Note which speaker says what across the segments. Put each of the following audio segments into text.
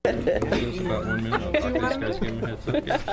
Speaker 1: Just about 1 minute. I'll talk to these guys, give them a heads up. Yeah.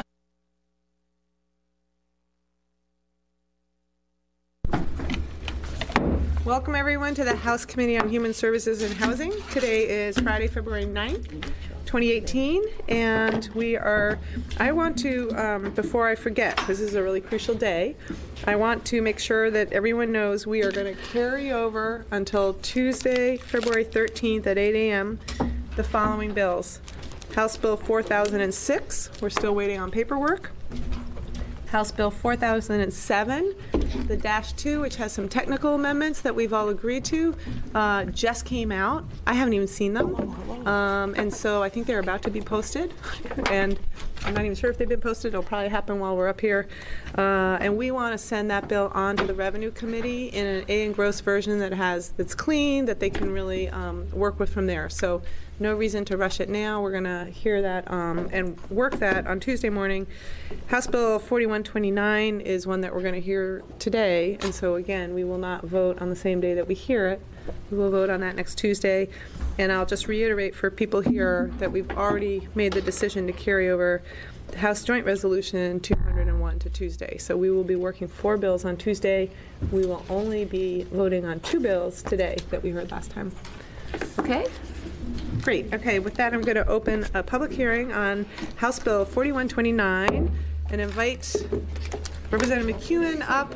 Speaker 2: Welcome everyone to the House Committee on Human Services and Housing. Today is Friday, February 9th, 2018, and I want to, before I forget, this is a really crucial day, I want to make sure that everyone knows we are going to carry over until Tuesday, February 13th at 8 a.m. the following bills. House Bill 4006, we're still waiting on paperwork. House Bill 4007, the -2, which has some technical amendments that we've all agreed to, just came out. I haven't even seen them. And so I think they're about to be posted. And I'm not even sure if they've been posted. It'll probably happen while we're up here. And we want to send that bill on to the Revenue Committee in an A-engrossed version that's clean, that they can really work with from there. So no reason to rush it now. We're going to hear that and work that on Tuesday morning. House Bill 4129 is one that we're going to hear today, and so again, we will not vote on the same day that we hear it. We will vote on that next Tuesday, and I'll just reiterate for people here that we've already made the decision to carry over the House Joint Resolution 201 to Tuesday. So we will be working 4 bills on Tuesday. We will only be voting on 2 bills today that we heard last time. Okay? Great. Okay, with that, I'm going to open a public hearing on House Bill 4129 and invite Representative McEwen up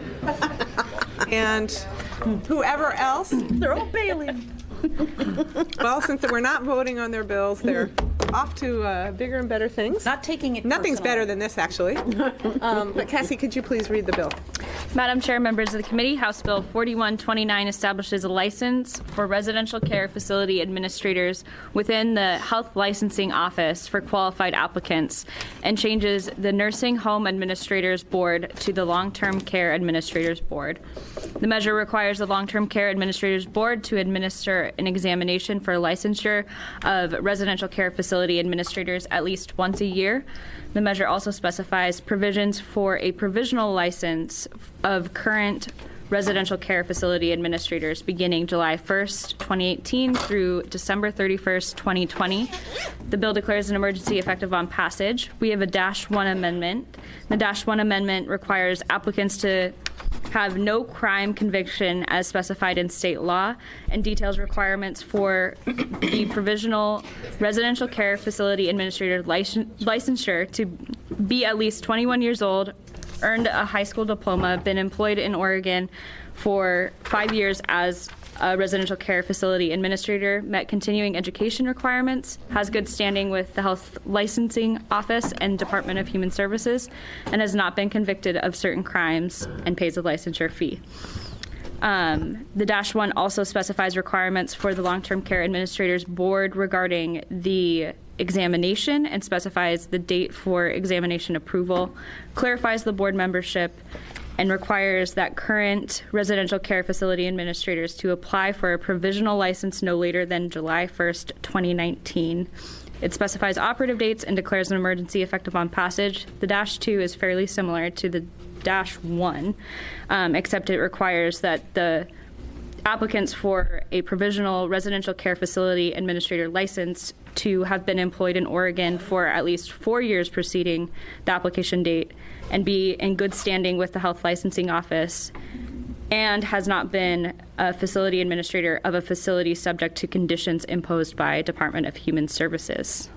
Speaker 2: and whoever else.
Speaker 3: They're all bailing.
Speaker 2: Well, since we're not voting on their bills, they're off to bigger and better things.
Speaker 3: Not taking it
Speaker 2: Nothing's
Speaker 3: personal.
Speaker 2: better than this, actually. But Cassie, could you please read the bill?
Speaker 4: Madam Chair, members of the committee, House Bill 4129 establishes a license for residential care facility administrators within the Health Licensing Office for qualified applicants and changes the Nursing Home Administrators Board to the Long-Term Care Administrators Board. The measure requires the Long-Term Care Administrators Board to administer an examination for licensure of residential care facility administrators at least once a year. The measure also specifies provisions for a provisional license of current residential care facility administrators beginning July 1st, 2018 through December 31st, 2020. The bill declares an emergency effective on passage. We have a -1 amendment. The -1 amendment requires applicants to have no crime conviction as specified in state law and details requirements for the provisional residential care facility administrator licensure to be at least 21 years old, earned a high school diploma, been employed in Oregon for 5 years as a residential care facility administrator, met continuing education requirements, has good standing with the Health Licensing Office and Department of Human Services, and has not been convicted of certain crimes and pays a licensure fee. The -1 also specifies requirements for the Long-Term Care Administrators Board regarding the examination and specifies the date for examination approval, clarifies the board membership, and requires that current residential care facility administrators to apply for a provisional license no later than July 1st, 2019. It specifies operative dates and declares an emergency effective on passage. The -2 is fairly similar to the -1, except it requires that the applicants for a provisional residential care facility administrator license to have been employed in Oregon for at least 4 years preceding the application date and be in good standing with the Health Licensing Office and has not been a facility administrator of a facility subject to conditions imposed by Department of Human Services.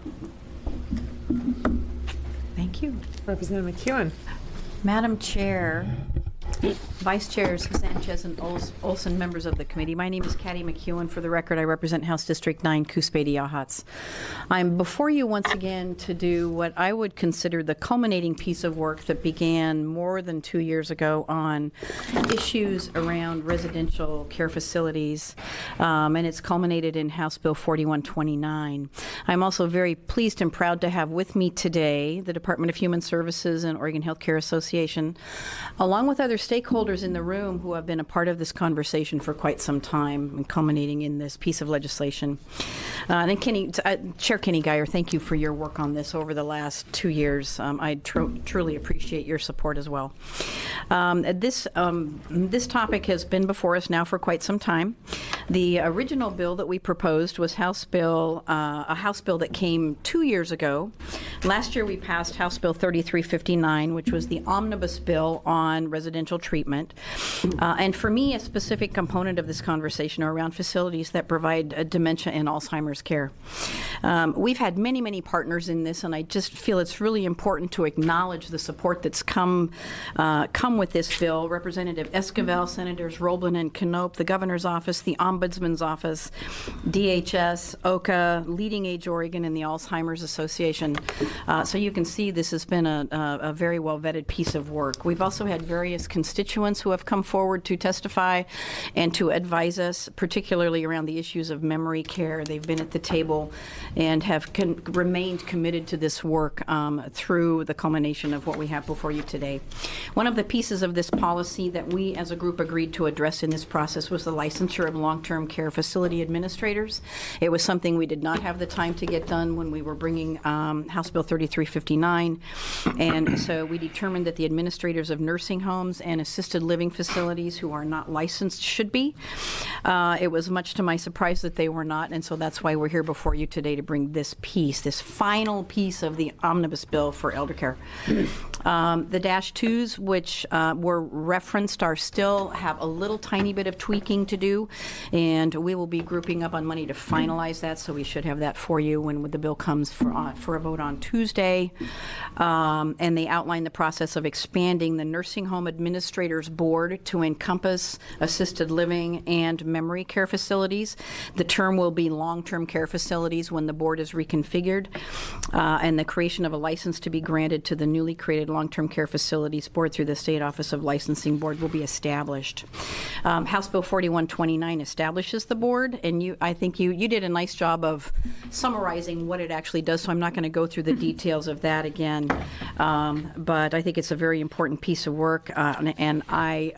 Speaker 3: Thank you.
Speaker 2: Representative McEwen.
Speaker 3: Madam Chair, Vice Chairs Sanchez and Olson, members of the committee. My name is Katty McEwen. For the record, I represent House District 9, Coos-Pedy Yachats. I'm before you once again to do what I would consider the culminating piece of work that began more than 2 years ago on issues around residential care facilities, and it's culminated in House Bill 4129. I'm also very pleased and proud to have with me today the Department of Human Services and Oregon Healthcare Association, along with other stakeholders in the room who have been a part of this conversation for quite some time and culminating in this piece of legislation. And Chair Kenny Guyer, thank you for your work on this over the last 2 years. I truly appreciate your support as well. This topic has been before us now for quite some time. The original bill that we proposed was a House bill that came 2 years ago. Last year we passed House Bill 3359, which was the omnibus bill on residential treatment. And for me, a specific component of this conversation are around facilities that provide dementia and Alzheimer's care. We've had many, many partners in this, and I just feel it's really important to acknowledge the support that's come with this bill. Representative Esquivel, Senators Roblin and Knopp, the Governor's Office, the Ombudsman's Office, DHS, OCA, Leading Age Oregon, and the Alzheimer's Association. So you can see this has been a very well-vetted piece of work. We've also had various constituents who have come forward to testify and to advise us, particularly around the issues of memory care. They've been at the table and have remained committed to this work through the culmination of what we have before you today. One of the pieces of this policy that we as a group agreed to address in this process was the licensure of long-term care facility administrators. It was something we did not have the time to get done when we were bringing House Bill 3359, and so we determined that the administrators of nursing homes and assisted living facilities who are not licensed should be. It was much to my surprise that they were not, and so that's why we're here before you today to bring this final piece of the omnibus bill for elder care. The Dash 2s, which were referenced, still have a little tiny bit of tweaking to do, and we will be grouping up on money to finalize that, so we should have that for you when the bill comes for a vote on Tuesday. And they outline the process of expanding the Nursing Home Administrators Board to encompass assisted living and memory care facilities. The term will be long-term care facilities when the board is reconfigured, and the creation of a license to be granted to the newly created Long-Term Care Facilities Board through the State Office of Licensing Board will be established. House Bill 4129 establishes the board, and I think you did a nice job of summarizing what it actually does, so I'm not going to go through the details of that again, but I think it's a very important piece of work, and I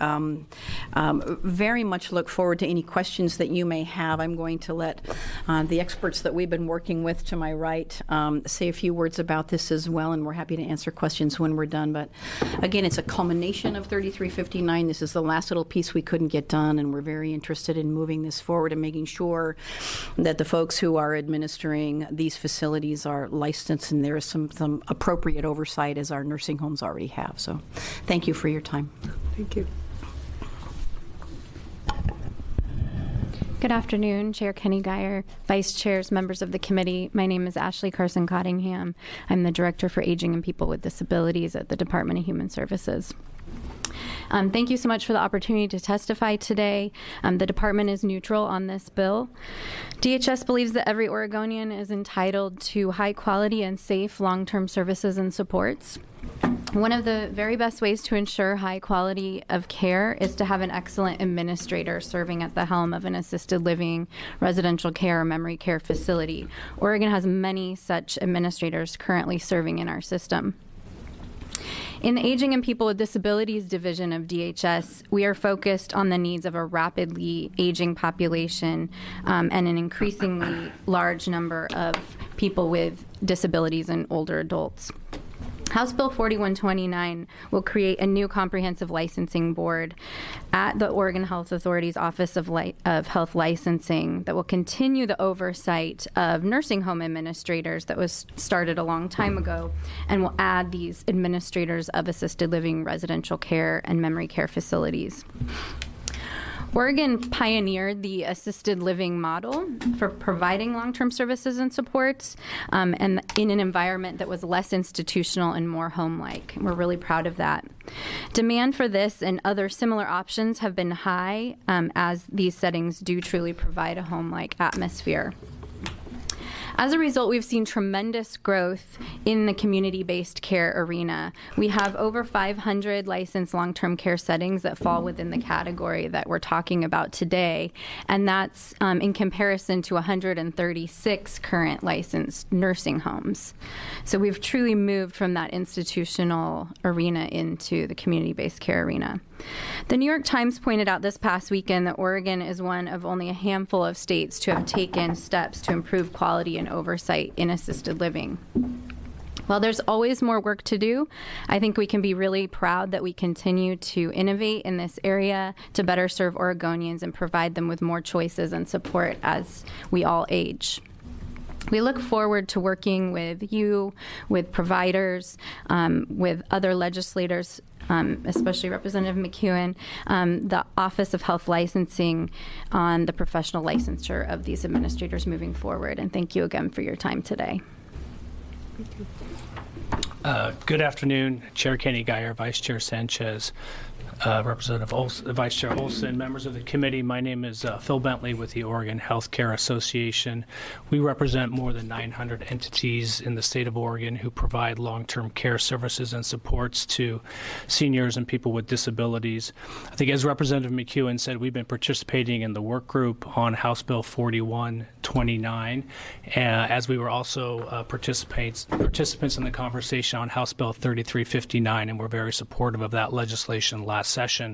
Speaker 3: very much look forward to any questions that you may have. I'm going to let the experts that we've been working with to my right say a few words about this as well, and we're happy to answer questions when we're done. But again, it's a culmination of 3359. This is the last little piece we couldn't get done, and we're very interested in moving this forward and making sure that the folks who are administering these facilities are licensed and there is some appropriate oversight, as our nursing homes already have. So thank you for your time.
Speaker 2: Thank you.
Speaker 5: Good afternoon, Chair Kenny Guyer, Vice Chairs, members of the committee. My name is Ashley Carson-Cottingham. I'm the Director for Aging and People with Disabilities at the Department of Human Services. Thank you so much for the opportunity to testify today. The department is neutral on this bill. DHS believes that every Oregonian is entitled to high quality and safe long-term services and supports. One of the very best ways to ensure high quality of care is to have an excellent administrator serving at the helm of an assisted living, residential care, or memory care facility. Oregon has many such administrators currently serving in our system. In the Aging and People with Disabilities Division of DHS, we are focused on the needs of a rapidly aging population and an increasingly large number of people with disabilities and older adults. House Bill 4129 will create a new comprehensive licensing board at the Oregon Health Authority's Office of Health Licensing that will continue the oversight of nursing home administrators that was started a long time ago, and will add these administrators of assisted living, residential care, and memory care facilities. Oregon pioneered the assisted living model for providing long-term services and supports, and in an environment that was less institutional and more home-like. We're really proud of that. Demand for this and other similar options have been high, as these settings do truly provide a home-like atmosphere. As a result, we've seen tremendous growth in the community-based care arena. We have over 500 licensed long-term care settings that fall within the category that we're talking about today, and that's in comparison to 136 current licensed nursing homes. So we've truly moved from that institutional arena into the community-based care arena. The New York Times pointed out this past weekend that Oregon is one of only a handful of states to have taken steps to improve quality and oversight in assisted living. While there's always more work to do, I think we can be really proud that we continue to innovate in this area to better serve Oregonians and provide them with more choices and support as we all age. We look forward to working with you, with providers, with other legislators, especially Representative McEwen, the Office of Health Licensing on the professional licensure of these administrators moving forward. And thank you again for your time today.
Speaker 2: Thank you.
Speaker 6: Good afternoon, Chair Kenny Guyer, Vice Chair Sanchez, Representative Olson, Vice Chair Olson, members of the committee. My name is Phil Bentley with the Oregon Healthcare Association. We represent more than 900 entities in the state of Oregon who provide long-term care services and supports to seniors and people with disabilities. I think as Representative McEwen said, we've been participating in the work group on House Bill 4129, as we were also participants in the conversation on House Bill 3359, and we're very supportive of that legislation last session.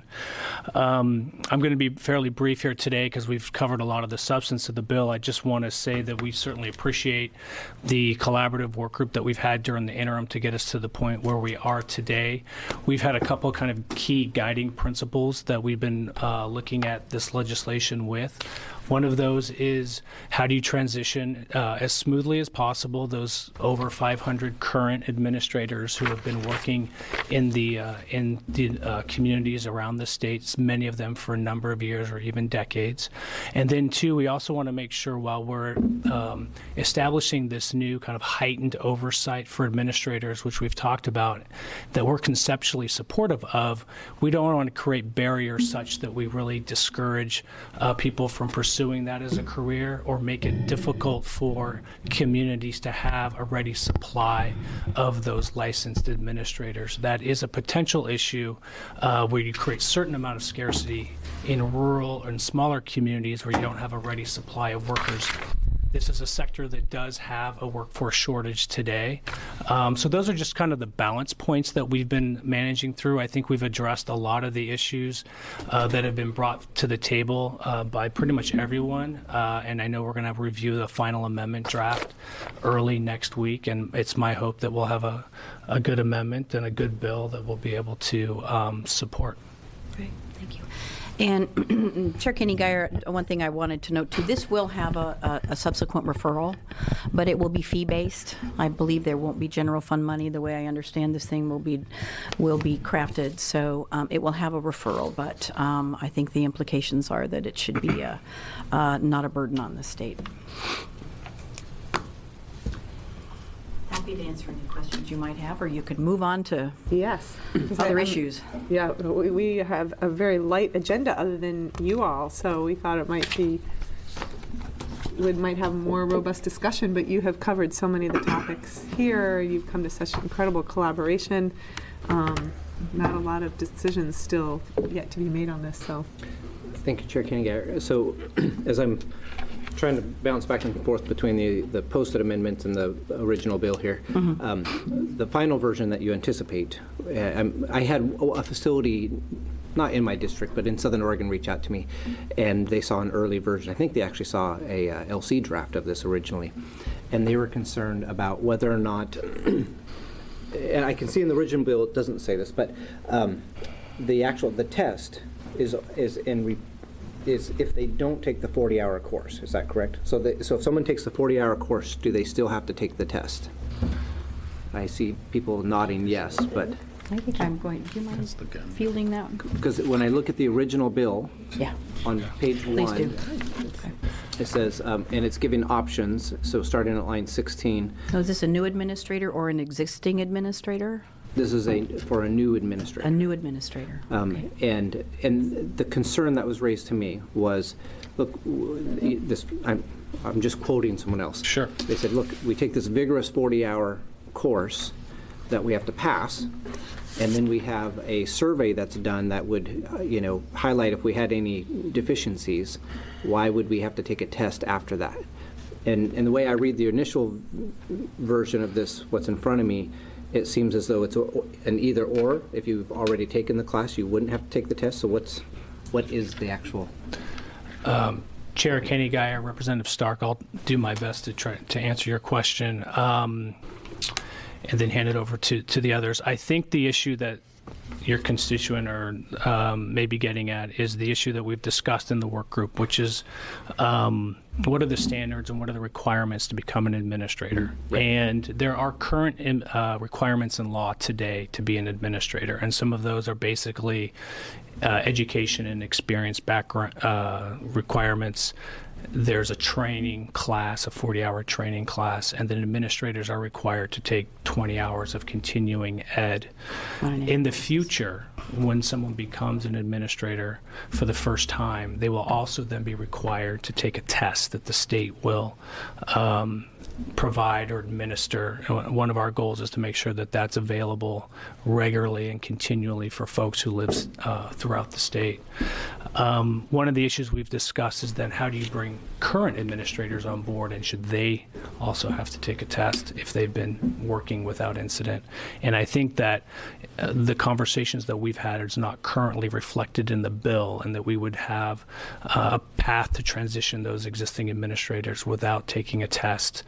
Speaker 6: I'm going to be fairly brief here today because we've covered a lot of the substance of the bill. I just want to say that we certainly appreciate the collaborative work group that we've had during the interim to get us to the point where we are today. We've had a couple kind of key guiding principles that we've been looking at this legislation with. One of those is how do you transition as smoothly as possible those over 500 current administrators who have been working in the communities around the states, many of them for a number of years or even decades. And then two, we also want to make sure while we're establishing this new kind of heightened oversight for administrators, which we've talked about, that we're conceptually supportive of. We don't want to create barriers such that we really discourage people from pursuing that as a career or make it difficult for communities to have a ready supply of those licensed administrators. That is a potential issue where you create a certain amount of scarcity in rural and smaller communities where you don't have a ready supply of workers. This is a sector that does have a workforce shortage today. So those are just kind of the balance points that we've been managing through. I think we've addressed a lot of the issues that have been brought to the table by pretty much everyone. And I know we're going to review the final amendment draft early next week. And it's my hope that we'll have a good amendment and a good bill that we'll be able to support.
Speaker 3: Great, thank you. And Chair Kenny Guyer, one thing I wanted to note too, this will have a subsequent referral, but it will be fee-based. I believe there won't be general fund money. The way I understand this thing will be crafted, so it will have a referral, but I think the implications are that it should be not a burden on the state. Happy to answer any questions you might have, or you could move on to other issues.
Speaker 2: Yeah, we have a very light agenda other than you all, so we thought it might be, we might have more robust discussion, but you have covered so many of the topics here. You've come to such incredible collaboration. Not a lot of decisions still yet to be made on this, so.
Speaker 7: Thank you, Chair Kenny. So as I'm trying to bounce back and forth between the posted amendments and the original bill here, the final version that you anticipate, I had a facility, not in my district, but in Southern Oregon, reach out to me, and they saw an early version. I think they actually saw a LC draft of this originally, and they were concerned about whether or not, and I can see in the original bill it doesn't say this, but the test is if they don't take the 40-hour course. Is that correct? So if someone takes the 40-hour course, do they still have to take the test? I see people nodding yes, but
Speaker 3: I think I'm going, do you mind fielding that?
Speaker 7: Because when I look at the original bill, on page
Speaker 3: Please
Speaker 7: 1,
Speaker 3: do.
Speaker 7: it says, and it's giving options, so starting at line 16.
Speaker 3: So is this a new administrator or an existing administrator?
Speaker 7: This is for a new administrator.
Speaker 3: A new administrator. Okay.
Speaker 7: And the concern that was raised to me was, look, I'm just quoting someone else.
Speaker 6: Sure.
Speaker 7: They said, look, we take this vigorous 40-hour course that we have to pass, and then we have a survey that's done that would, highlight if we had any deficiencies. Why would we have to take a test after that? And the way I read the initial version of this, what's in front of me, it seems as though it's an either or. If you've already taken the class, you wouldn't have to take the test. So what is the actual?
Speaker 6: Chair Kenny Geyer, Representative Stark, I'll do my best to try to answer your question and then hand it over to the others. I think the issue that your constituent or may be getting at is the issue that we've discussed in the work group, which is what are the standards and what are the requirements to become an administrator? Right. And there are current requirements in law today to be an administrator, and some of those are basically education and experience background requirements. There's a training class, a 40-hour training class, and then administrators are required to take 20 hours of continuing ed. In the future, when someone becomes an administrator for the first time, they will also then be required to take a test that the state will provide or administer. One of our goals is to make sure that that's available regularly and continually for folks who live throughout the state. One of the issues we've discussed is then how do you bring current administrators on board, and should they also have to take a test if they've been working without incident? And I think that the conversations that we've had is not currently reflected in the bill, and that we would have a path to transition those existing administrators without taking a test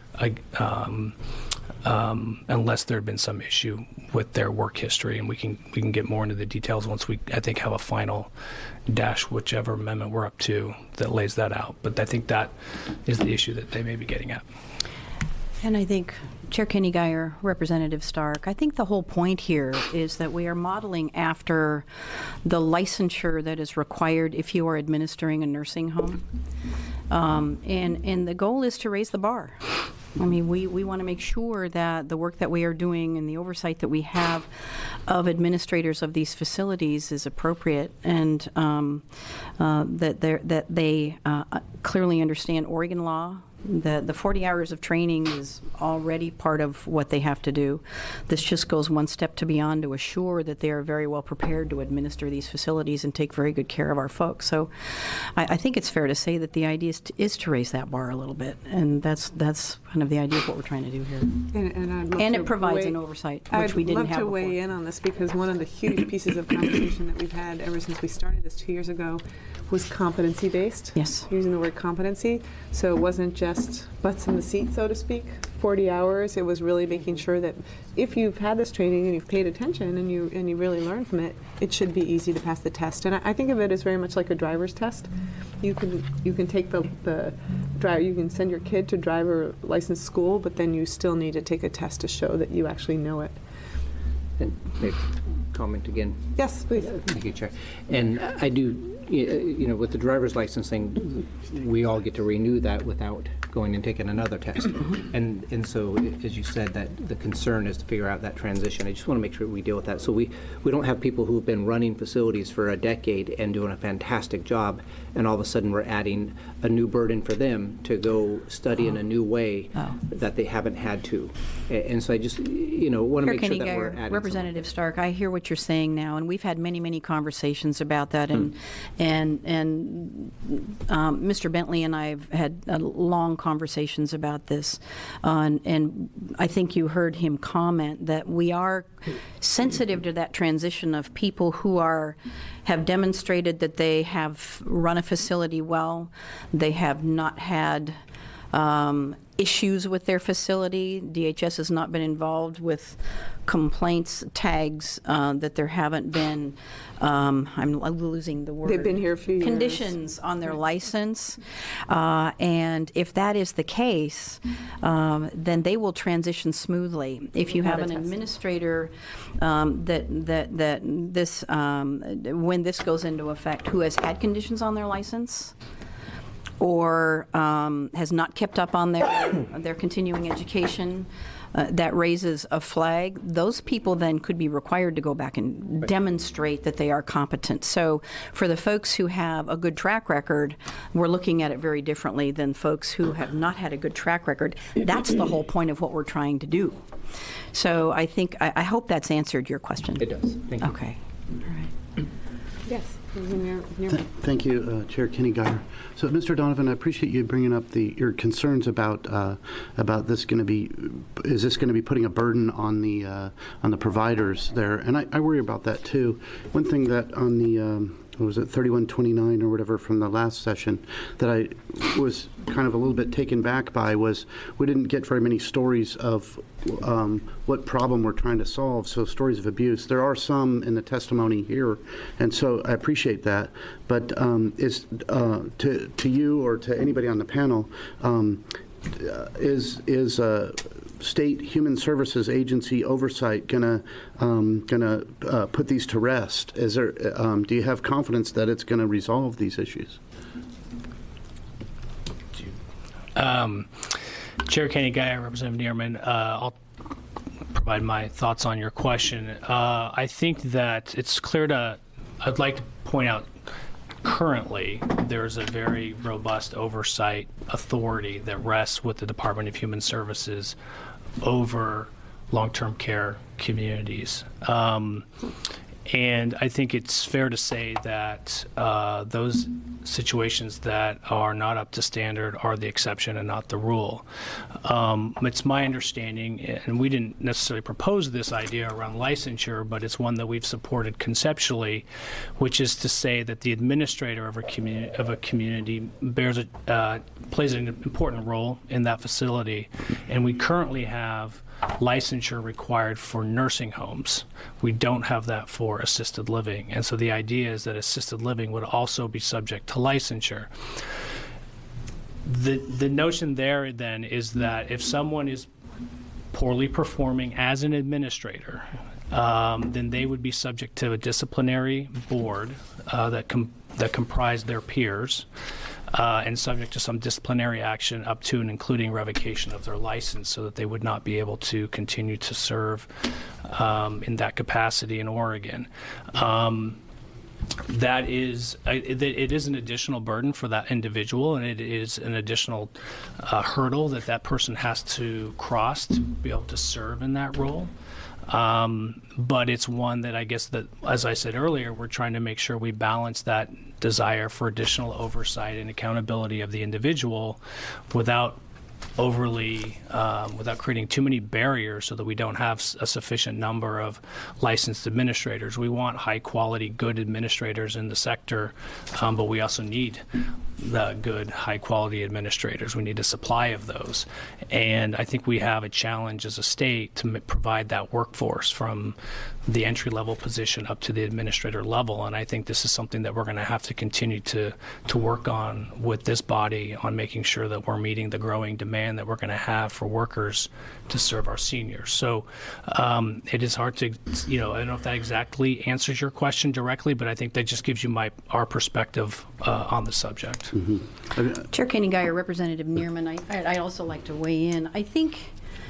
Speaker 6: unless there had been some issue with their work history, and we can get more into the details once we, I think, have a final whichever amendment we're up to that lays that out. But I think that is the issue that they may be getting at.
Speaker 3: And I think, Chair Kenny Geyer, Representative Stark, I think the whole point here is that we are modeling after the licensure that is required if you are administering a nursing home. And the goal is to raise the bar. I mean, we want to make sure that the work that we are doing and the oversight that we have of administrators of these facilities is appropriate, and that they clearly understand Oregon law. The 40 hours of training is already part of what they have to do. This just goes one step to beyond to assure that they are very well prepared to administer these facilities and take very good care of our folks. So I think it's fair to say that the idea is to raise that bar a little bit, and that's kind of the idea of what we're trying to do here.
Speaker 2: And
Speaker 3: it provides an oversight, which we didn't have
Speaker 2: I'd love to
Speaker 3: before.
Speaker 2: weigh in on this, because one of the huge pieces of conversation that we've had ever since we started this 2 years ago was competency-based.
Speaker 3: Yes.
Speaker 2: Using the word competency. So it wasn't just butts in the seat, so to speak, 40 hours. It was really making sure that if you've had this training and you've paid attention and you really learn from it, it should be easy to pass the test. And I think of it as very much like a driver's test. You can take the drive. You can send your kid to driver license school, but then you still need to take a test to show that you actually know it.
Speaker 7: And maybe comment again.
Speaker 2: Yes, please.
Speaker 7: Thank you, Chair. And I do, with the driver's license thing, we all get to renew that without going and taking another test. And so, as you said, that the concern is to figure out that transition. I just want to make sure we deal with that. So we don't have people who've been running facilities for a decade and doing a fantastic job, and all of a sudden we're adding a new burden for them to go study in a new way that they haven't had to. And so I just, want to make sure that we're adding
Speaker 3: Representative Stark, I hear what you're saying now, and we've had many, many conversations about that, and Mr. Bentley and I have had long conversations about this, and I think you heard him comment that we are sensitive to that transition of people who have demonstrated that they have run a facility well, they have not had issues with their facility. DHS has not been involved with complaints, tags, that there haven't been, I'm losing the word.
Speaker 2: They've been here a few years.
Speaker 3: Conditions on their license. And if that is the case, then they will transition smoothly. If you have an administrator when this goes into effect, who has had conditions on their license, or has not kept up on their continuing education, that raises a flag, those people then could be required to go back and demonstrate that they are competent. So for the folks who have a good track record, we're looking at it very differently than folks who have not had a good track record. That's the whole point of what we're trying to do. So I hope that's answered your question.
Speaker 7: It does. Thank you.
Speaker 3: Okay. All right.
Speaker 2: Yes.
Speaker 8: Thank you, Chair Kenny Guyer. So, Mr. Donovan, I appreciate you bringing up your concerns about this going to be. Is this going to be putting a burden on the providers there? And I worry about that too. One thing that on the what was it, 3129 or whatever from the last session that I was kind of a little bit taken back by was we didn't get very many stories of what problem we're trying to solve, so stories of abuse. There are some in the testimony here, and so I appreciate that. But is to you or to anybody on the panel, is state human services agency oversight gonna put these to rest? Is there do you have confidence that it's going to resolve these issues?
Speaker 6: Chair Kenny Guyer, Representative Neerman, I'll provide my thoughts on your question. I think that it's clear I'd like to point out currently there's a very robust oversight authority that rests with the Department of Human Services over long-term care communities. And I think it's fair to say that those situations that are not up to standard are the exception and not the rule. It's my understanding, and we didn't necessarily propose this idea around licensure, but it's one that we've supported conceptually, which is to say that the administrator of a community plays an important role in that facility, and we currently have licensure required for nursing homes. We don't have that for assisted living. And so the idea is that assisted living would also be subject to licensure. The notion there then is that if someone is poorly performing as an administrator, then they would be subject to a disciplinary board that comprise their peers, and subject to some disciplinary action up to and including revocation of their license, so that they would not be able to continue to serve in that capacity in Oregon. It is an additional burden for that individual, and it is an additional hurdle that person has to cross to be able to serve in that role. But it's one that I guess that, as I said earlier, we're trying to make sure we balance that desire for additional oversight and accountability of the individual without without creating too many barriers, so that we don't have a sufficient number of licensed administrators. We want high quality, good administrators in the sector, but we also need the good, high quality administrators. We need a supply of those. And I think we have a challenge as a state to provide that workforce from the entry level position up to the administrator level. And I think this is something that we're going to have to continue to work on with this body, on making sure that we're meeting the growing demand that we're going to have for workers to serve our seniors. So it is hard to, I don't know if that exactly answers your question directly, but I think that just gives you our perspective on the subject.
Speaker 8: Mm-hmm.
Speaker 3: Chair Kenny Guyer, Representative Neerman, I'd also like to weigh in. I think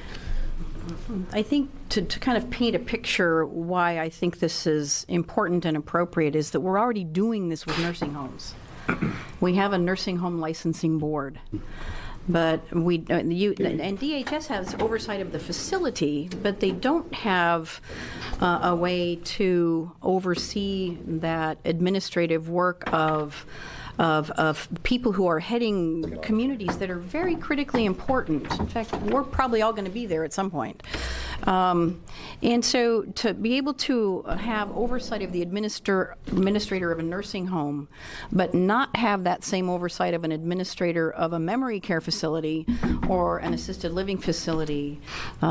Speaker 3: to kind of paint a picture why I think this is important and appropriate is that we're already doing this with nursing homes. We have a nursing home licensing board. But and DHS has oversight of the facility, but they don't have a way to oversee that administrative work of people who are heading communities that are very critically important. In fact, we're probably all going to be there at some point. And so to be able to have oversight of the administrator of a nursing home, but not have that same oversight of an administrator of a memory care facility or an assisted living facility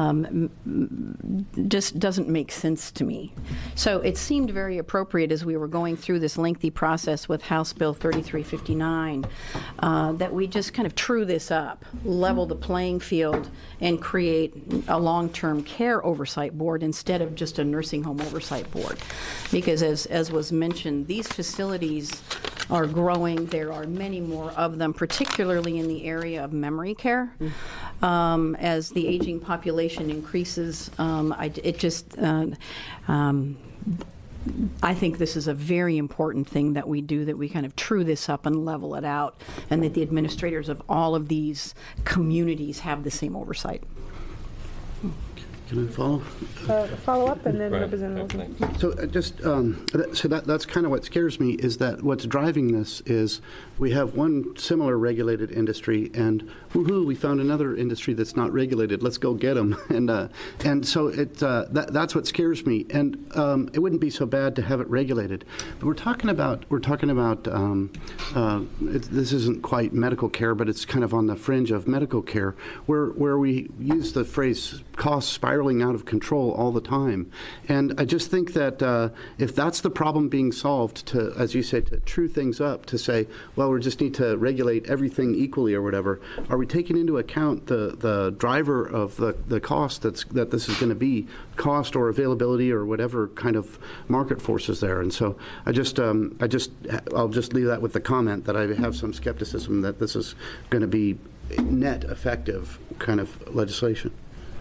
Speaker 3: just doesn't make sense to me. So it seemed very appropriate as we were going through this lengthy process with House Bill 3359 that we just kind of true this up, level the playing field, and create a long-term care oversight board instead of just a nursing home oversight board. Because as was mentioned, these facilities are growing. There are many more of them, particularly in the area of memory care. As the aging population increases, I think this is a very important thing that we do, that we kind of true this up and level it out, and that the administrators of all of these communities have the same oversight.
Speaker 8: Can I follow?
Speaker 2: Follow up and then
Speaker 1: Right.
Speaker 2: Representative Olson.
Speaker 8: So that's kind of what scares me, is that what's driving this is we have one similar regulated industry, and woohoo, we found another industry that's not regulated. Let's go get them. And so that's what scares me. And it wouldn't be so bad to have it regulated. But we're talking about this isn't quite medical care, but it's kind of on the fringe of medical care, where we use the phrase costs spiraling out of control all the time. And I just think that if that's the problem being solved, to, as you say, to true things up, to say, well, we just need to regulate everything equally or whatever, are we taking into account the driver of the cost that this is going to be, cost or availability or whatever kind of market forces there? And so I'll just leave that with the comment that I have some skepticism that this is going to be net effective kind of legislation.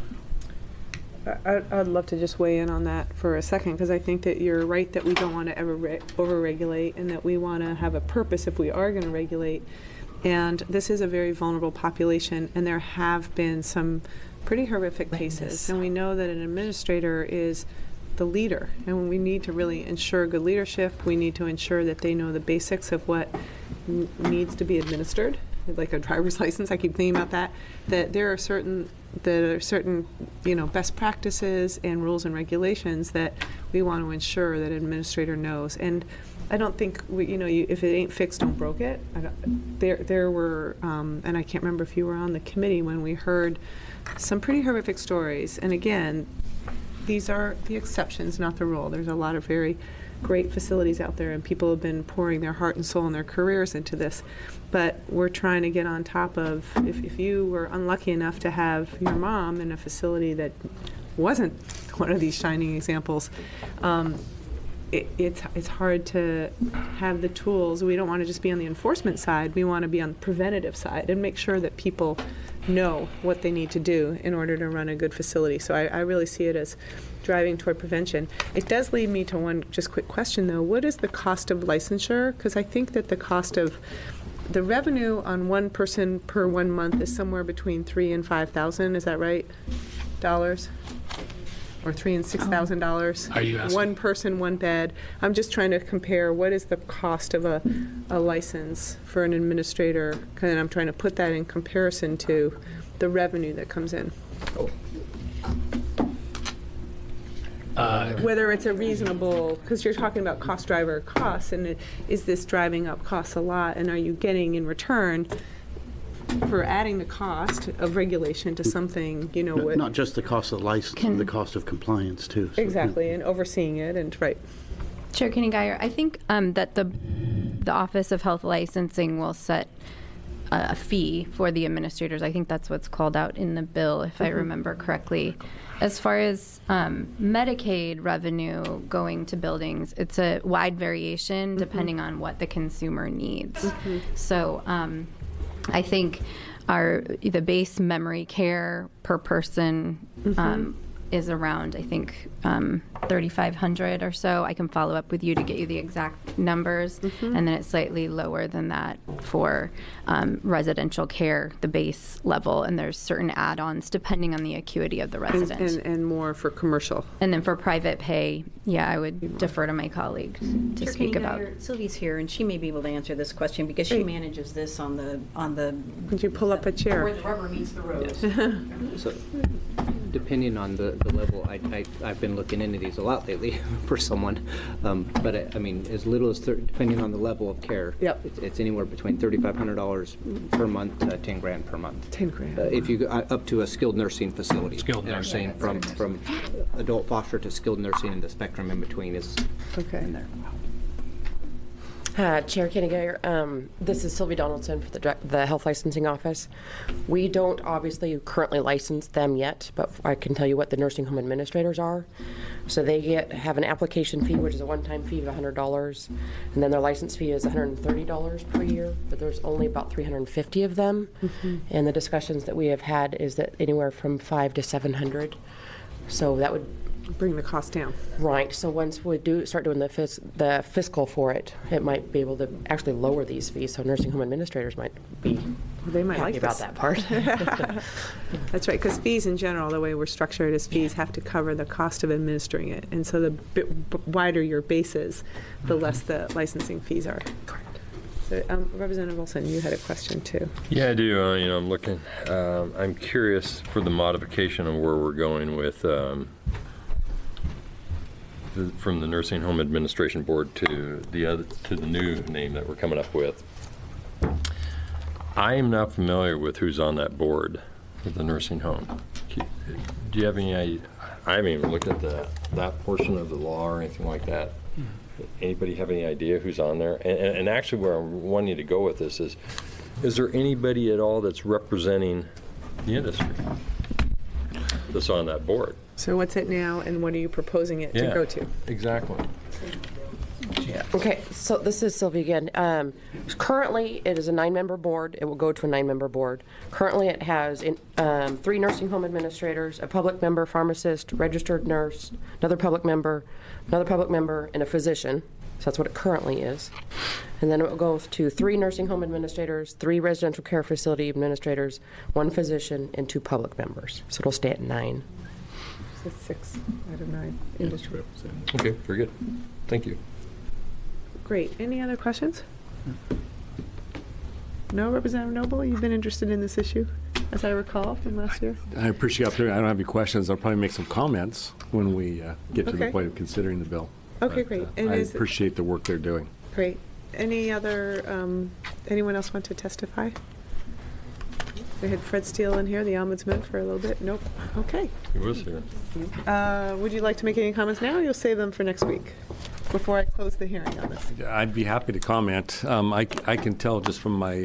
Speaker 2: I'd love to just weigh in on that for a second, because I think that you're right that we don't want to ever over-regulate, and that we want to have a purpose if we are going to regulate. And this is a very vulnerable population, and there have been some pretty horrific cases. And we know that an administrator is the leader, and we need to really ensure good leadership. We need to ensure that they know the basics of what needs to be administered, like a driver's license. I keep thinking about that there are certain best practices and rules and regulations that we want to ensure that an administrator knows. And I don't think if it ain't fixed, don't broke it. There were, and I can't remember if you were on the committee when we heard some pretty horrific stories. And again, these are the exceptions, not the rule. There's a lot of very great facilities out there, and people have been pouring their heart and soul and their careers into this. But we're trying to get on top of, if you were unlucky enough to have your mom in a facility that wasn't one of these shining examples, it's hard to have the tools. We don't want to just be on the enforcement side. We want to be on the preventative side and make sure that people know what they need to do in order to run a good facility. So I really see it as driving toward prevention. It does lead me to one just quick question, though. What is the cost of licensure? Because I think that the cost of the revenue on one person per 1 month is somewhere between $3,000 and $5,000. Is that right? Dollars? Or $3,000 and $6,000.
Speaker 6: Are you asking?
Speaker 2: One person, one bed. I'm just trying to compare what is the cost of a license for an administrator, and I'm trying to put that in comparison to the revenue that comes in. Whether it's a reasonable, because you're talking about cost driver costs, and is this driving up costs a lot, and are you getting in return for adding the cost of regulation to something, what...
Speaker 8: Not just the cost of the license, the cost of compliance, too. So,
Speaker 2: exactly, and overseeing it, and right.
Speaker 5: Chair Kenny Geyer, I think that the Office of Health Licensing will set a fee for the administrators. I think that's what's called out in the bill, if I remember correctly. As far as Medicaid revenue going to buildings, it's a wide variation depending on what the consumer needs. So I think the base memory care per person is around, I think, 3,500 or so. I can follow up with you to get you the exact numbers. And then it's slightly lower than that for residential care, the base level. And there's certain add-ons depending on the acuity of the resident.
Speaker 2: And more for commercial.
Speaker 5: And then for private pay, I would defer to my colleague to
Speaker 3: Chair
Speaker 5: speak
Speaker 3: Kenny
Speaker 5: about.
Speaker 3: Geyer, Sylvie's here, and she may be able to answer this question because she manages this on the.
Speaker 2: Could you pull up a chair?
Speaker 3: Where the rubber meets the road.
Speaker 7: So, depending on the level, I've been looking into these a lot lately for someone, but I mean, as little as depending on the level of care, it's anywhere between $3,500 per month to $10,000 per month.
Speaker 2: 10 grand.
Speaker 7: If you go up to a skilled nursing facility.
Speaker 6: Skilled
Speaker 7: And I'm
Speaker 6: nursing.
Speaker 7: saying from adult foster to skilled nursing, and the spectrum in between is in there.
Speaker 9: Chair Kenny Geyer, this is Sylvie Donaldson for the Health Licensing Office. We don't obviously currently license them yet, but I can tell you what the nursing home administrators are. So they have an application fee, which is a one-time fee of $100, and then their license fee is $130 per year, but there's only about 350 of them. And the discussions that we have had is that anywhere from $500 to $700. So that would
Speaker 2: bring the cost down.
Speaker 9: Right. So once we start doing the fiscal for it, it might be able to actually lower these fees. So nursing home administrators might be
Speaker 2: They might like
Speaker 9: happy about
Speaker 2: this.
Speaker 9: that part.
Speaker 2: That's right, because fees in general, the way we're structured is fees have to cover the cost of administering it. And so the wider your base is, the less the licensing fees are.
Speaker 9: Correct.
Speaker 2: So, Representative Olson, you had a question too.
Speaker 1: Yeah, I do. I'm looking. I'm curious for the modification of where we're going with from the Nursing Home Administration Board to the new name that we're coming up with. I am not familiar with who's on that board for the nursing home. Do you have any idea? I haven't even looked at that portion of the law or anything like that. Anybody have any idea who's on there? And actually, where I'm wanting to go with this is there anybody at all that's representing the industry that's on that board?
Speaker 2: So what's it now, and what are you proposing it to go to?
Speaker 1: Exactly.
Speaker 9: Okay, so this is Sylvia again. Currently, it is a 9-member board. It will go to a 9-member board. Currently, it has 3 nursing home administrators, a public member, pharmacist, registered nurse, another public member, and a physician. So that's what it currently is. And then it will go to 3 nursing home administrators, 3 residential care facility administrators, 1 physician, and 2 public members. So it'll stay at 9.
Speaker 2: So 6 out of 9 industry.
Speaker 1: Okay, very good. Thank you.
Speaker 2: Great. Any other questions? No, Representative Noble, you've been interested in this issue, as I recall from last year.
Speaker 10: I appreciate the opportunity. I don't have any questions. I'll probably make some comments when we get to the
Speaker 2: Okay.
Speaker 10: point of considering the bill.
Speaker 2: Okay,
Speaker 10: But,
Speaker 2: great. And
Speaker 10: I
Speaker 2: is-
Speaker 10: appreciate the work they're doing.
Speaker 2: Great. Any other, anyone else want to testify? We had Fred Steele in here, the ombudsman, for a little bit. Nope. Okay.
Speaker 1: He was here.
Speaker 2: Would you like to make any comments now, or you'll save them for next week, before I close the hearing on this?
Speaker 10: I'd be happy to comment. I can tell just from my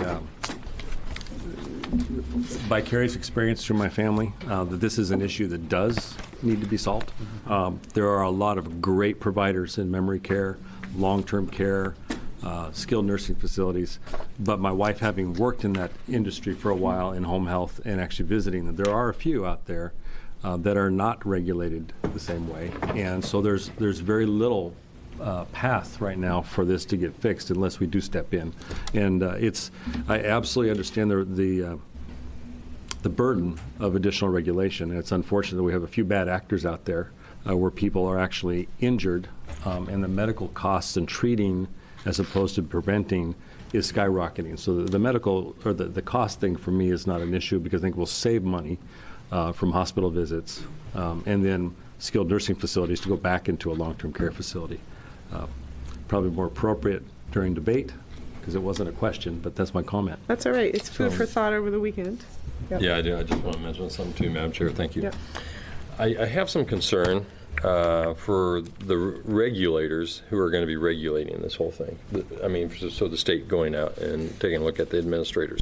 Speaker 10: vicarious experience through my family that this is an issue that does need to be solved. There are a lot of great providers in memory care, long-term care, skilled nursing facilities, but my wife, having worked in that industry for a while in home health and actually visiting them, there are a few out there that are not regulated the same way, and so there's very little path right now for this to get fixed unless we do step in. And I absolutely understand the burden of additional regulation, and it's unfortunate that we have a few bad actors out there where people are actually injured, and the medical costs and treating as opposed to preventing is skyrocketing. So the medical, or the cost thing for me is not an issue, because I think we'll save money from hospital visits and then skilled nursing facilities to go back into a long-term care facility. Probably more appropriate during debate, because it wasn't a question, but that's my comment.
Speaker 2: That's all right. It's food for thought over the weekend. Yep.
Speaker 1: Yeah, I do. I just want to mention something too, Madam Chair. Thank you.
Speaker 2: Yep.
Speaker 1: I have some concern for the regulators who are going to be regulating this whole thing. I mean, so the state going out and taking a look at the administrators.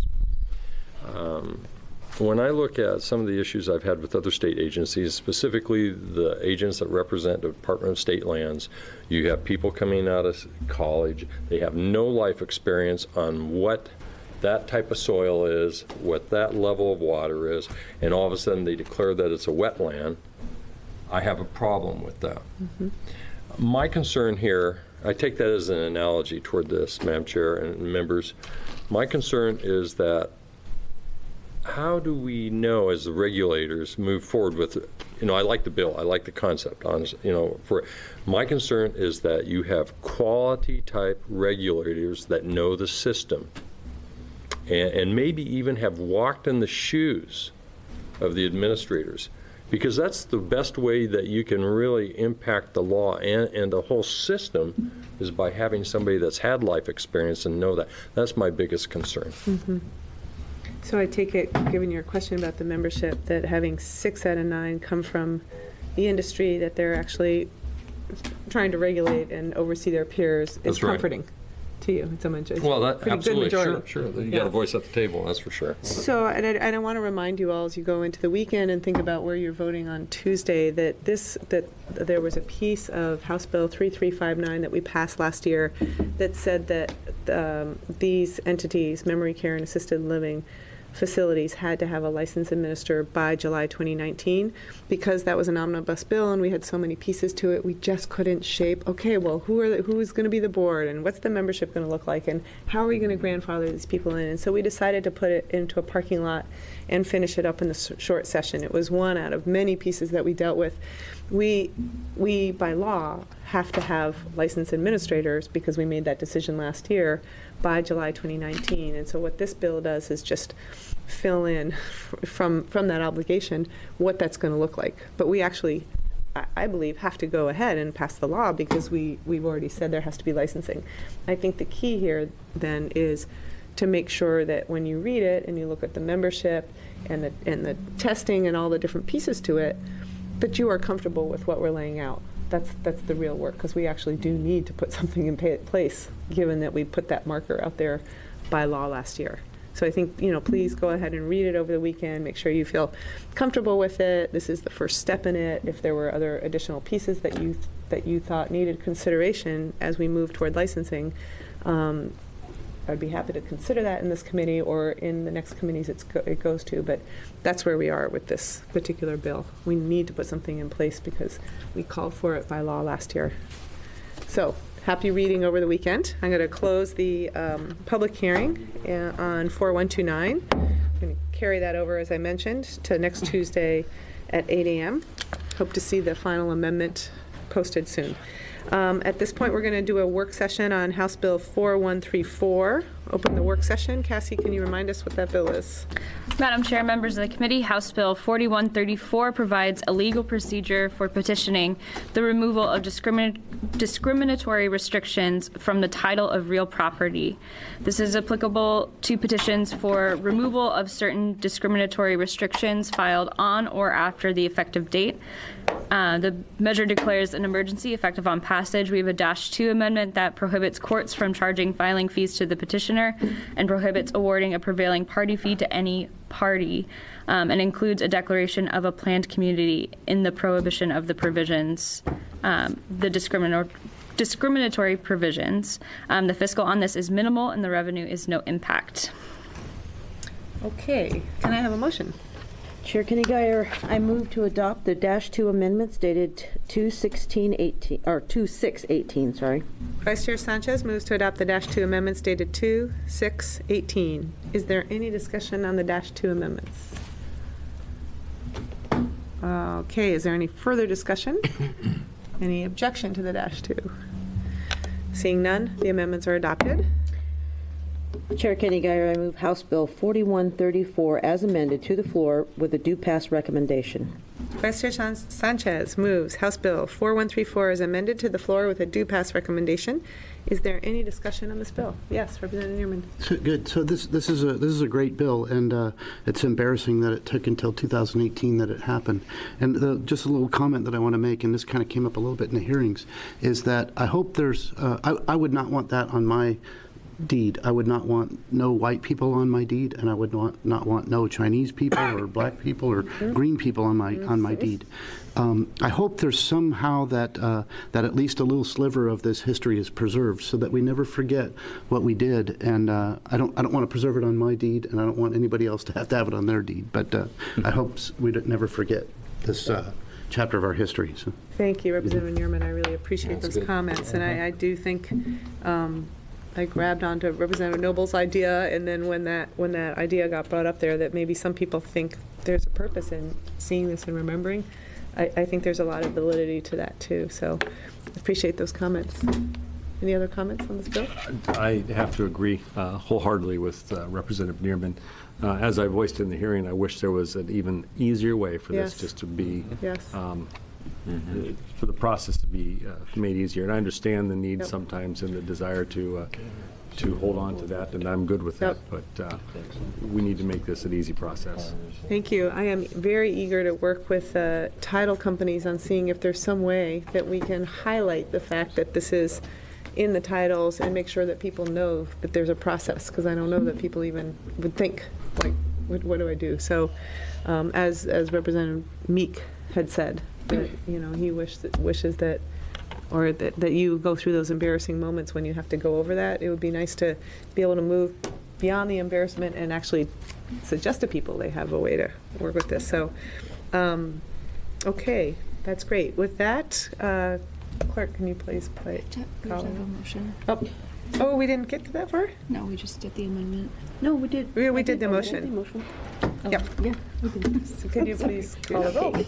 Speaker 1: When I look at some of the issues I've had with other state agencies, specifically the agents that represent the Department of State Lands, you have people coming out of college, they have no life experience on what that type of soil is, what that level of water is, and all of a sudden they declare that it's a wetland. I have a problem with that. Mm-hmm. My concern here, I take that as an analogy toward this, Madam Chair and members. My concern is that how do we know as the regulators move forward with, I like the bill, I like the concept, honestly, my concern is that you have quality type regulators that know the system and maybe even have walked in the shoes of the administrators, because that's the best way that you can really impact the law and the whole system is by having somebody that's had life experience and know that. That's my biggest concern.
Speaker 2: Mm-hmm. So I take it, given your question about the membership, that having 6 out of 9 come from the industry that they're actually trying to regulate and oversee their peers is
Speaker 1: That's right.
Speaker 2: comforting to you. It's a majority.
Speaker 1: Well, that
Speaker 2: pretty
Speaker 1: absolutely,
Speaker 2: good majority.
Speaker 1: sure. You got a voice at the table, that's for sure.
Speaker 2: So, and I want to remind you all as you go into the weekend and think about where you're voting on Tuesday, that there was a piece of House Bill 3359 that we passed last year that said that these entities, memory care and assisted living, facilities had to have a license administered by July 2019. Because that was an omnibus bill and we had so many pieces to it, we just couldn't shape, okay, well, who is going to be the board and what's the membership going to look like and how are we going to grandfather these people in? And so we decided to put it into a parking lot and finish it up in the short session. It was one out of many pieces that we dealt with. We by law, have to have licensed administrators because we made that decision last year by July 2019. And so what this bill does is just fill in from that obligation what that's going to look like. But we actually, I believe, have to go ahead and pass the law because we've already said there has to be licensing. I think the key here then is to make sure that when you read it and you look at the membership and the testing and all the different pieces to it, that you are comfortable with what we're laying out. That's the real work, because we actually do need to put something in place, given that we put that marker out there by law last year. So I think, please go ahead and read it over the weekend. Make sure you feel comfortable with it. This is the first step in it. If there were other additional pieces that you thought needed consideration as we move toward licensing, I'd be happy to consider that in this committee or in the next committees it goes to, but that's where we are with this particular bill. We need to put something in place because we called for it by law last year. So, happy reading over the weekend. I'm going to close the public hearing on 4129. I'm going to carry that over, as I mentioned, to next Tuesday at 8 a.m. Hope to see the final amendment posted soon. At this point, we're going to do a work session on House Bill 4134. Open the work session. Cassie, can you remind us what that bill is?
Speaker 4: Madam Chair, members of the committee, House Bill 4134 provides a legal procedure for petitioning the removal of discriminatory restrictions from the title of real property. This is applicable to petitions for removal of certain discriminatory restrictions filed on or after the effective date. The measure declares an emergency effective on passage. We have a -2 amendment that prohibits courts from charging filing fees to the petitioner and prohibits awarding a prevailing party fee to any party, and includes a declaration of a planned community in the prohibition of the provisions, the discriminatory provisions. The fiscal on this is minimal and the revenue is no impact.
Speaker 2: Okay, can I have a motion?
Speaker 11: Chair Kenny Guyer, I move to adopt the -2 amendments dated 2/6/18, sorry.
Speaker 2: Vice Chair Sanchez moves to adopt the -2 amendments dated 2/6/18. Is there any discussion on the -2 amendments? Okay, is there any further discussion? Any objection to the -2? Seeing none, the amendments are adopted.
Speaker 11: Chair Kenny Guyer, I move House Bill 4134 as amended to the floor with a due pass recommendation.
Speaker 2: Vice Chair Sanchez moves House Bill 4134 as amended to the floor with a due pass recommendation. Is there any discussion on this bill? Yes, Representative Newman.
Speaker 8: So, good. So this is a great bill, and it's embarrassing that it took until 2018 that it happened. And just a little comment that I want to make, and this kind of came up a little bit in the hearings, is that I hope there's. I would not want that on my deed. I would not want no white people on my deed, and I would not want no Chinese people or black people or green people on my deed. I hope there's somehow that at least a little sliver of this history is preserved, so that we never forget what we did. And I don't want to preserve it on my deed, and I don't want anybody else to have it on their deed. But I hope we never forget this chapter of our history. So.
Speaker 2: Thank you, Representative Newman. I really appreciate those comments, and I do think. I grabbed onto Representative Noble's idea, and then when that idea got brought up there, that maybe some people think there's a purpose in seeing this and remembering. I think there's a lot of validity to that too. So, appreciate those comments. Any other comments on this bill?
Speaker 10: I have to agree wholeheartedly with Representative Nierman. As I voiced in the hearing, I wish there was an even easier way for this just to be.
Speaker 2: Yes.
Speaker 10: For the process to be made easier. And I understand the need sometimes and the desire to hold on to that, and I'm good with that. But we need to make this an easy process.
Speaker 2: Thank you. I am very eager to work with title companies on seeing if there's some way that we can highlight the fact that this is in the titles and make sure that people know that there's a process, because I don't know that people even would think, like, what do I do? So as Representative Meek had said, that he wishes that, or that you go through those embarrassing moments when you have to go over that. It would be nice to be able to move beyond the embarrassment and actually suggested people, they have a way to work with this. So, okay, that's great. With that, Clerk, can you please play? Call?
Speaker 12: Motion.
Speaker 2: Oh, we didn't get to that part?
Speaker 12: No, we just did the amendment.
Speaker 11: No, we did.
Speaker 2: We did the motion. Yep.
Speaker 11: Yeah, we did.
Speaker 2: So could you please call the roll?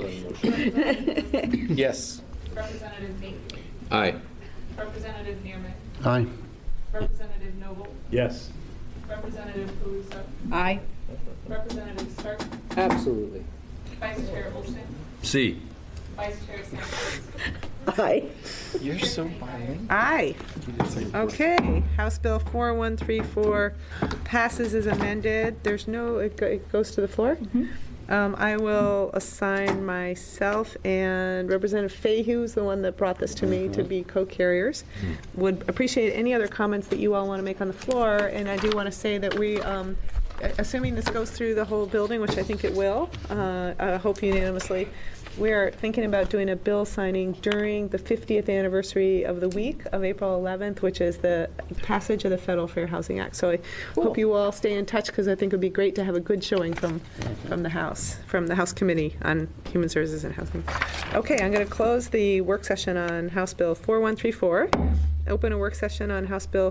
Speaker 13: Yes.
Speaker 4: Representative Meek.
Speaker 13: Aye.
Speaker 4: Representative Neerman.
Speaker 8: Aye.
Speaker 4: Representative Noble.
Speaker 10: Yes.
Speaker 4: Representative Calusa.
Speaker 3: Aye.
Speaker 4: Representative Stark.
Speaker 13: Absolutely.
Speaker 4: Vice Chair Olson.
Speaker 1: C.
Speaker 4: Vice Chair Sanchez.
Speaker 11: Aye.
Speaker 13: You're so bilingual.
Speaker 2: Aye. Okay, House Bill 4134 passes as amended. There's no, it goes to the floor? I will assign myself and Representative Fahey, who's the one that brought this to me, to be co-carriers. Would appreciate any other comments that you all want to make on the floor, and I do want to say that we, assuming this goes through the whole building, which I think it will, I hope unanimously, we're thinking about doing a bill signing during the 50th anniversary of the week of April 11th, which is the passage of the Federal Fair Housing Act. So I hope you all stay in touch, because I think it would be great to have a good showing from the House Committee on Human Services and Housing. Okay, I'm going to close the work session on House Bill 4134. Open a work session on House Bill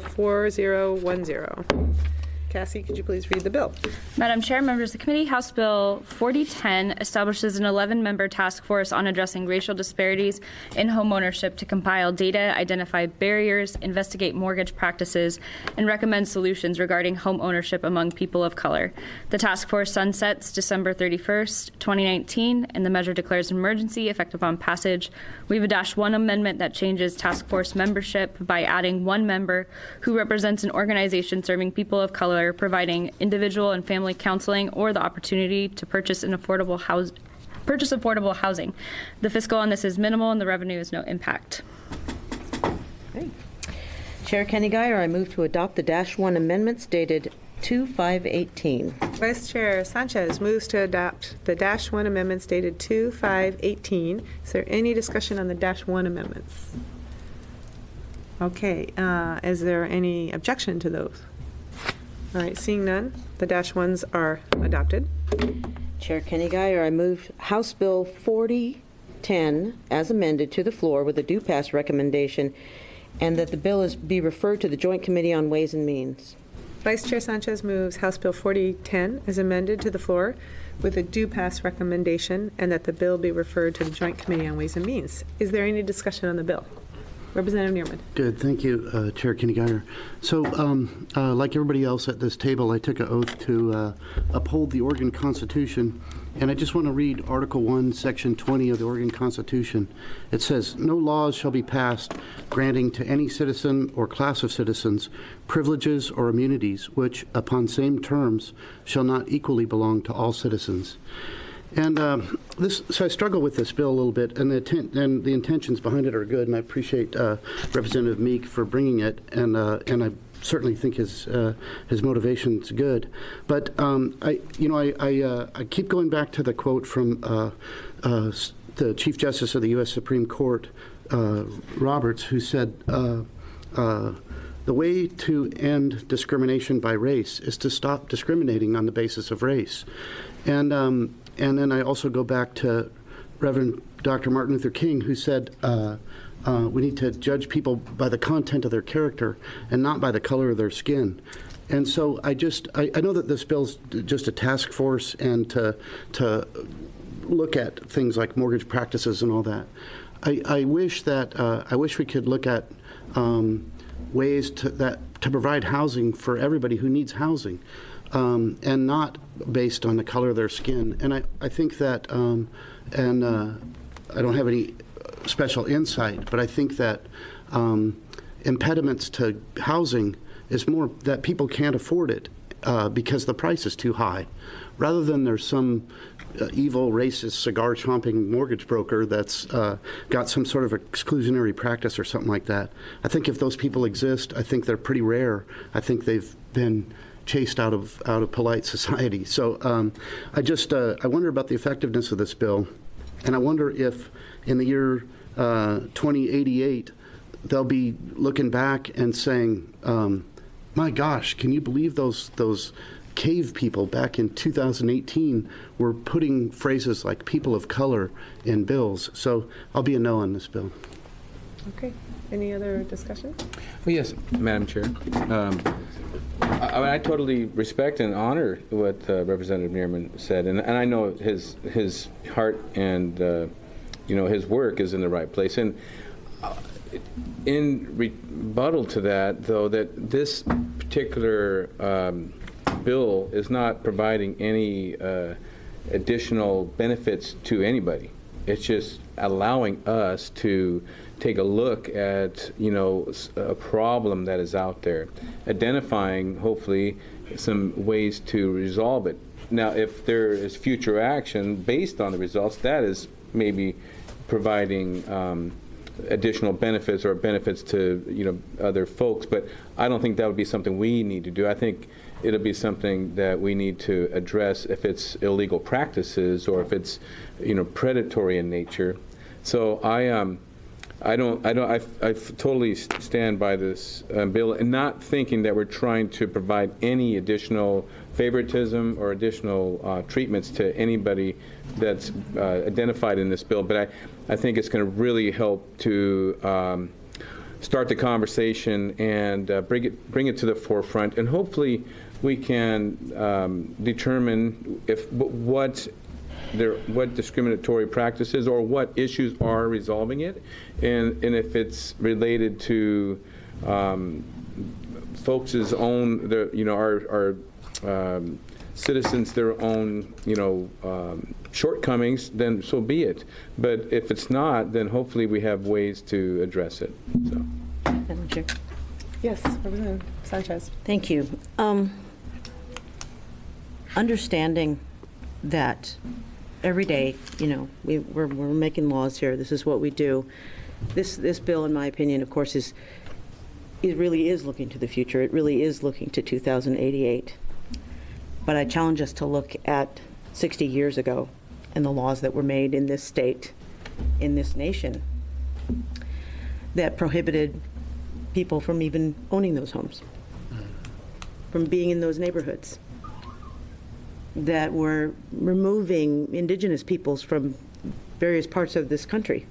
Speaker 2: 4010. Cassie, could you please read the bill?
Speaker 4: Madam Chair, members of the committee, House Bill 4010 establishes an 11-member task force on addressing racial disparities in homeownership to compile data, identify barriers, investigate mortgage practices, and recommend solutions regarding home ownership among people of color. The task force sunsets December 31st, 2019, and the measure declares an emergency effective on passage. We have a -1 amendment that changes task force membership by adding one member who represents an organization serving people of color, providing individual and family counseling or the opportunity to purchase affordable housing. The fiscal on this is minimal and the revenue is no impact.
Speaker 11: Okay. Chair Kenny Guyer, I move to adopt the -1 amendments dated 2/5/18.
Speaker 2: Vice Chair Sanchez moves to adopt the -1 amendments dated 2/5/18. Is there any discussion on the -1 amendments? Okay, is there any objection to those? All right, seeing none, the -1s are adopted.
Speaker 11: Chair Kenny Guyer, I move House Bill 4010 as amended to the floor with a due pass recommendation, and that the bill be referred to the Joint Committee on Ways and Means.
Speaker 2: Vice Chair Sanchez moves House Bill 4010 as amended to the floor with a due pass recommendation, and that the bill be referred to the Joint Committee on Ways and Means. Is there any discussion on the bill? Representative Neerman.
Speaker 8: Good, thank you, Chair Kenny Guyer. So, like everybody else at this table, I took an oath to uphold the Oregon Constitution, and I just want to read Article 1, Section 20 of the Oregon Constitution. It says, "No laws shall be passed granting to any citizen or class of citizens privileges or immunities which, upon same terms, shall not equally belong to all citizens." And so I struggle with this bill a little bit, and the intentions behind it are good, and I appreciate Representative Meek for bringing it, and I certainly think his motivation's good. But I keep going back to the quote from the Chief Justice of the U.S. Supreme Court, Roberts, who said, "The way to end discrimination by race is to stop discriminating on the basis of race." And then I also go back to Reverend Dr. Martin Luther King, who said we need to judge people by the content of their character and not by the color of their skin. And so I know that this bill's just a task force and to look at things like mortgage practices and all that. I wish we could look at ways to provide housing for everybody who needs housing. And not based on the color of their skin. And I think that, I don't have any special insight, but I think that impediments to housing is more that people can't afford it because the price is too high, rather than there's some evil, racist, cigar-chomping mortgage broker that's got some sort of exclusionary practice or something like that. I think if those people exist, I think they're pretty rare. I think they've been chased out of polite society. So I wonder about the effectiveness of this bill, and I wonder if in the year 2088 they'll be looking back and saying, "My gosh, can you believe those cave people back in 2018 were putting phrases like people of color in bills. So I'll be a no on this bill.
Speaker 2: Okay. Any other discussion?
Speaker 13: Well, yes, Madam Chair. I totally respect and honor what Representative Neerman said, and I know his heart and his work is in the right place. And in rebuttal to that, though, that this particular bill is not providing any additional benefits to anybody. It's just allowing us to take a look at, a problem that is out there, identifying, hopefully, some ways to resolve it. Now, if there is future action based on the results, that is maybe providing additional benefits or benefits to, other folks. But I don't think that would be something we need to do. I think it'll be something that we need to address if it's illegal practices or if it's, predatory in nature. So I totally stand by this bill, and not thinking that we're trying to provide any additional favoritism or additional treatments to anybody that's identified in this bill. But I think it's going to really help to start the conversation and bring it to the forefront, and hopefully we can determine what discriminatory practices or what issues are resolving it, and if it's related to folks' own, our citizens, their own, shortcomings, then so be it. But if it's not, then hopefully we have ways to address it. So.
Speaker 11: Madam Chair.
Speaker 2: Yes, Representative Sanchez.
Speaker 11: Thank you. Understanding that every day, we're making laws here. This is what we do. This bill, in my opinion, of course, it really is looking to the future. It really is looking to 2088. But I challenge us to look at 60 years ago and the laws that were made in this state, in this nation, that prohibited people from even owning those homes, from being in those neighborhoods, that were removing indigenous peoples from various parts of this country.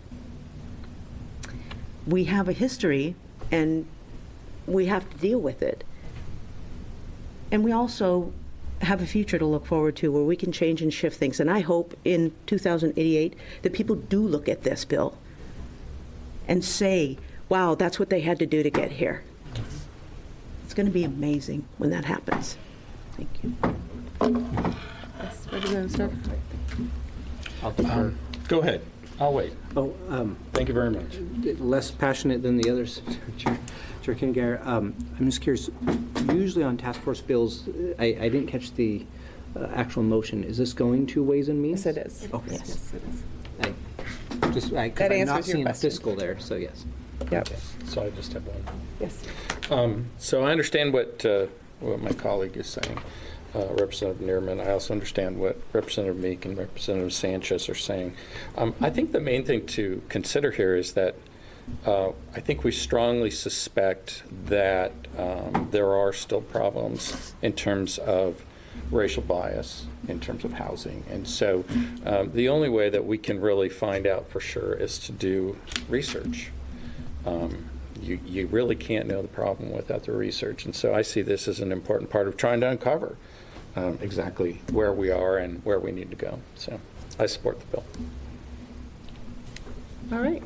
Speaker 11: We have a history, and we have to deal with it. And we also have a future to look forward to where we can change and shift things. And I hope in 2088 that people do look at this bill and say, wow, that's what they had to do to get here. It's going to be amazing when that happens. Thank you.
Speaker 2: Yes, Representative Stark.
Speaker 13: I'll defer.
Speaker 12: Go ahead. I'll wait.
Speaker 7: Oh,
Speaker 12: thank you very much.
Speaker 7: Less passionate than the others, Chair Kenny-Guyer. I'm just curious, usually on task force bills, I didn't catch the actual motion. Is this going to Ways and Means?
Speaker 2: Yes, it is.
Speaker 7: Okay.
Speaker 2: Yes, it is.
Speaker 7: Because
Speaker 2: That
Speaker 7: I'm not
Speaker 2: answers your
Speaker 7: seeing
Speaker 2: question.
Speaker 7: fiscal there, so yes.
Speaker 2: Yep.
Speaker 12: So I just have one.
Speaker 2: Yes.
Speaker 12: So I understand what my colleague is saying, Representative Neerman. I also understand what Representative Meek and Representative Sanchez are saying. I think the main thing to consider here is that I think we strongly suspect that there are still problems in terms of racial bias in terms of housing. And so the only way that we can really find out for sure is to do research. You really can't know the problem without the research. And so I see this as an important part of trying to uncover exactly where we are and where we need to go. So I support the bill.
Speaker 2: All right.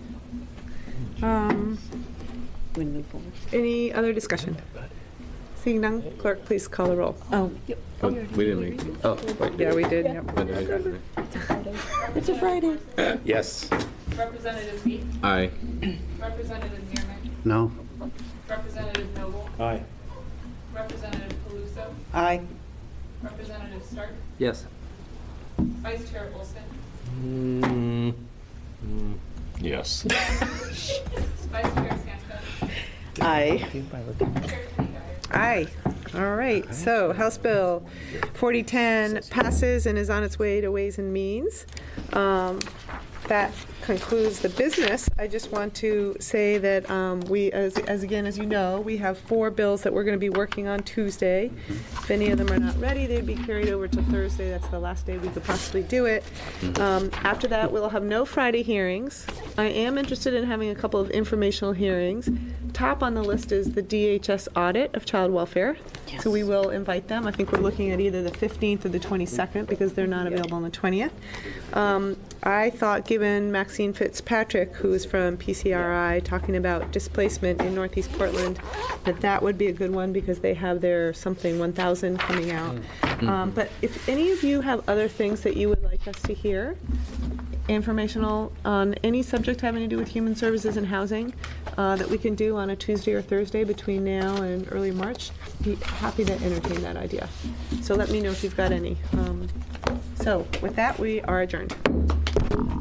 Speaker 2: Any other discussion? Seeing none, clerk, please call the roll.
Speaker 11: Oh,
Speaker 13: We didn't make. Oh, wait.
Speaker 2: Yeah, we did. Yep.
Speaker 11: it's a Friday.
Speaker 12: Yes.
Speaker 4: Representative Meek,
Speaker 13: Aye.
Speaker 4: Representative Neerman,
Speaker 8: No.
Speaker 4: Representative Noble,
Speaker 12: Aye.
Speaker 4: Representative Paluso,
Speaker 11: Aye.
Speaker 4: Representative Stark,
Speaker 7: Yes.
Speaker 4: Vice Chair Olson,
Speaker 1: Yes.
Speaker 4: Vice Chair Sanchez,
Speaker 11: Aye.
Speaker 4: Chair Kenny-Guyer.
Speaker 2: Aye. All right. So House Bill 4010 passes and is on its way to Ways and Means. that concludes the business. I just want to say that we, as you know, we have 4 bills that we're going to be working on Tuesday. If any of them are not ready, they'd be carried over to Thursday. That's the last day we could possibly do it. After that, we'll have no Friday hearings. I am interested in having a couple of informational hearings. Top on the list is the DHS audit of child welfare. So we will invite them. I think we're looking at either the 15th or the 22nd because they're not available on the 20th. I thought, given Maxine Fitzpatrick, who is from PCRI, talking about displacement in Northeast Portland, that would be a good one because they have their something 1,000 coming out. But if any of you have other things that you would like us to hear, informational on any subject having to do with human services and housing that we can do on a Tuesday or Thursday between now and early March, be happy to entertain that idea. So let me know if you've got any. So with that, we are adjourned.